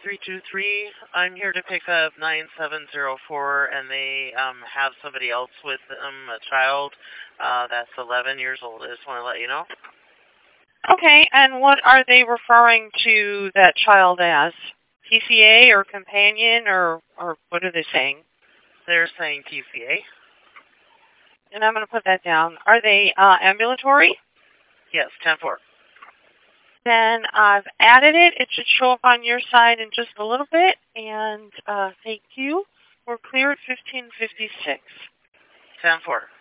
323. I'm here to pick up 9704, and they have somebody else with them, a child that's 11 years old. I just want to let you know. Okay, and what are they referring to that child as? PCA or companion, or what are they saying? They're saying PCA. And I'm going to put that down. Are they ambulatory? Yes, 10-4. Then I've added it. It should show up on your side in just a little bit. And thank you. We're clear at 1556. 10-4.